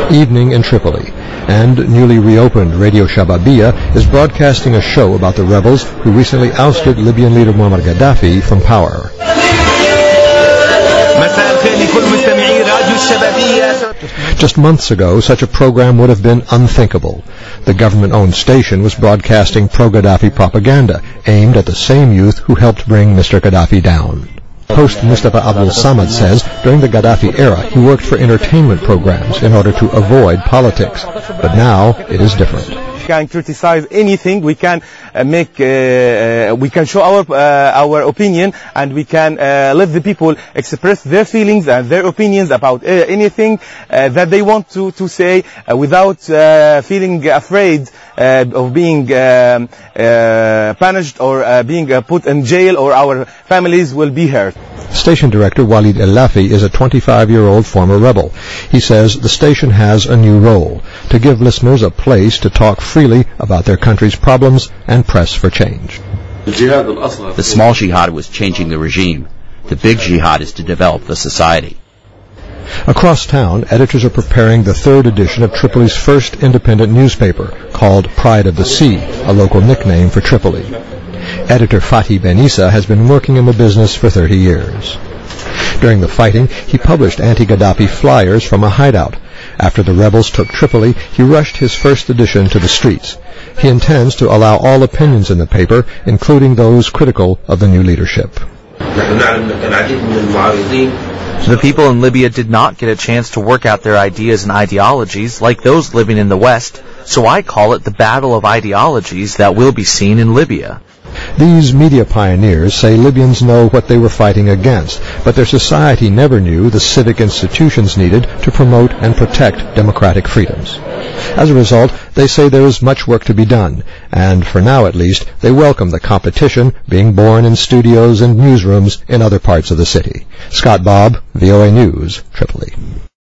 Evening in Tripoli, and newly reopened Radio Shababia is broadcasting a show about the rebels who recently ousted Libyan leader Muammar Gaddafi from power. Just months ago, such a program would have been unthinkable. The government-owned station was broadcasting pro-Gaddafi propaganda aimed at the same youth who helped bring Mr. Gaddafi down. Host Mustafa Abdul Samad says during the Gaddafi era he worked for entertainment programs in order to avoid politics, but now it is different. We can criticize anything, we can we can show our opinion, and we can let the people express their feelings and their opinions about anything that they want to say without feeling afraid of being punished or being put in jail, or our families will be hurt. Station director Walid El-Lafi is a 25-year-old former rebel. He says the station has a new role, to give listeners a place to talk freely about their country's problems and press for change. The small jihad was changing the regime. The big jihad is to develop the society. Across town, editors are preparing the third edition of Tripoli's first independent newspaper, called Pride of the Sea, a local nickname for Tripoli. Editor Fatih Ben Issa has been working in the business for 30 years. During the fighting, he published anti-Gaddafi flyers from a hideout. After the rebels took Tripoli, he rushed his first edition to the streets. He intends to allow all opinions in the paper, including those critical of the new leadership. The people in Libya did not get a chance to work out their ideas and ideologies like those living in the West, so I call it the battle of ideologies that will be seen in Libya. These media pioneers say Libyans know what they were fighting against, but their society never knew the civic institutions needed to promote and protect democratic freedoms. As a result, they say there is much work to be done, and for now at least, they welcome the competition being born in studios and newsrooms in other parts of the city. Scott Bobb, VOA News, Tripoli.